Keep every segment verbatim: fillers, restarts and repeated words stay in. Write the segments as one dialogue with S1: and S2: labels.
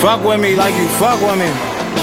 S1: Fuck with me like you fuck with me.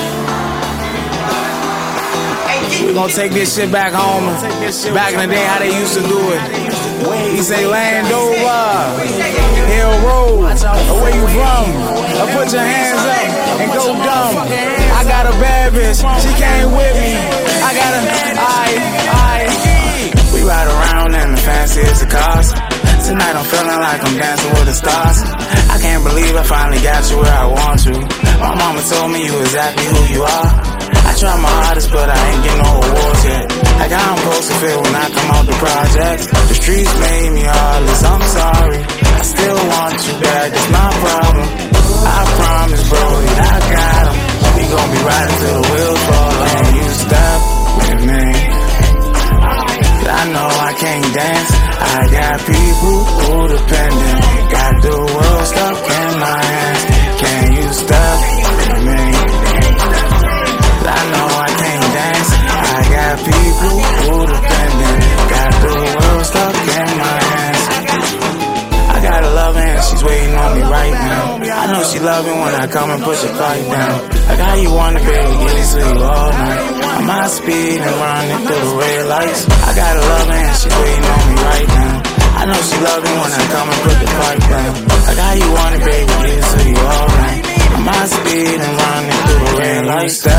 S1: We gon' take this shit back home. Back in the day, how they used to do it. He say Landover, Hill Road, where you from? Or put your hands up and go dumb. I got a bad bitch, she came with me. I got a, aight, aight. We ride around in the fanciest of cars. Tonight I'm feeling like I'm dancing with the stars. I can't believe I finally got you where I want you. My mama told me you exactly who you are. I try my hardest, but I ain't getting no awards yet. Like how I'm supposed to feel when I come out the projects. The streets made me heartless, I'm sorry. I still want you back, it's my problem. I promise, bro, that I got him. We gon' be riding till the wheels fall off. You step with me. I know I can't dance. I got people who dependent. Got the world stuck in my hands. Can you step with me? I know I can't dance. I got people who dependent. Got the world stuck in my hands. I got a lover and she's waiting on me right now. I know she love it when I come and push a fight down. Like how you wanna, baby, get it to you all night. I'm high speed and running through the red lights. I got a lover and she's waiting on me right now. I know she love it when I come and put the fight down. Like how you wanna, baby, get it to you all night. I'm high speed and running through the red lights.